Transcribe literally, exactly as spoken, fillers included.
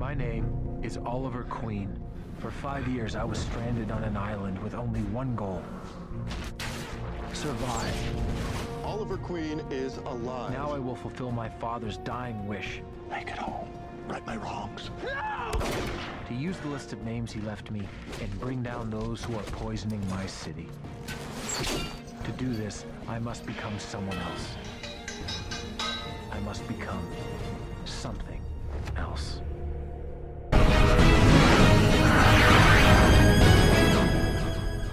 My name is Oliver Queen. For five years, I was stranded on an island with only one goal. Survive. Oliver Queen is alive. Now I will fulfill my father's dying wish. Make it home. Right my wrongs. No! To use the list of names he left me and bring down those who are poisoning my city. To do this, I must become someone else. I must become something.